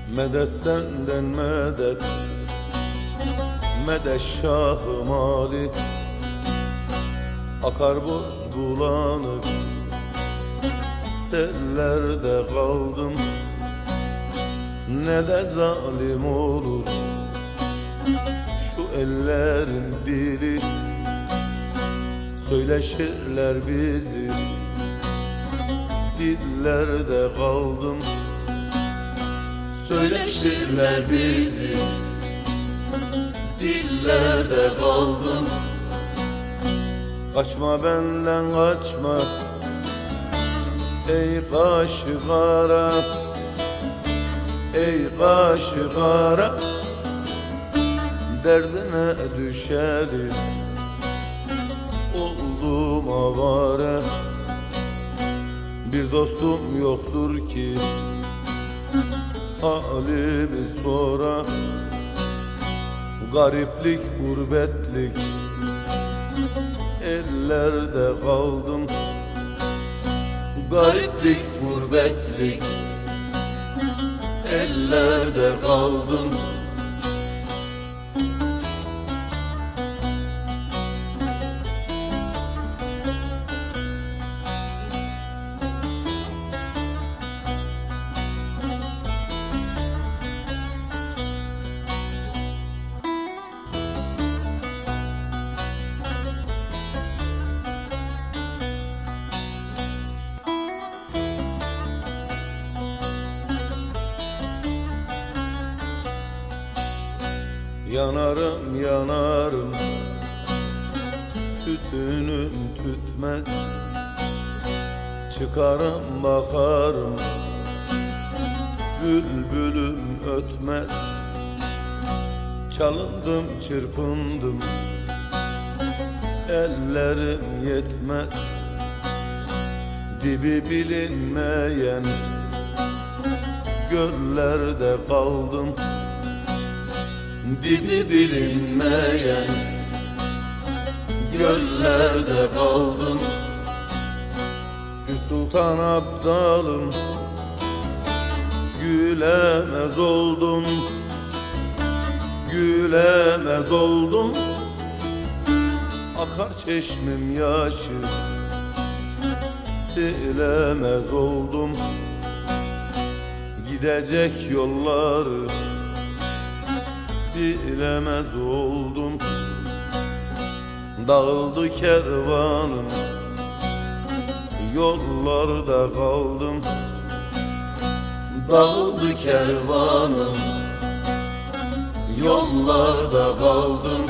Medet senden medet, medet Şah-ı Malik. Akar boz bulanık sellerde kaldım. Ne de zalim olur şu ellerin dili. Söyleşirler bizi, dillerde kaldım. Söyleşirler bizi, dillerde kaldım. Kaçma benden kaçma ey kaşı kara, ey kaşı kara. Derdine düşerim oldum avare. Bir dostum yoktur ki halimi sonra. Gariplik, gurbetlik ellerde kaldım. Gariplik, gurbetlik ellerde kaldım. Yanarım yanarım, tütünüm tütmez. Çıkarım bakarım, bülbülüm ötmez. Çalındım çırpındım, ellerim yetmez. Dibi bilinmeyen göllerde kaldım. Dibi bilinmeyen göllerde kaldım. Gül Sultan aptalım, gülemez oldum, gülemez oldum. Akar çeşmim yaşı, silemez oldum. Gidecek yolları bilemez oldum. Dağıldı kervanım, yollarda kaldım. Dağıldı kervanım, yollarda kaldım.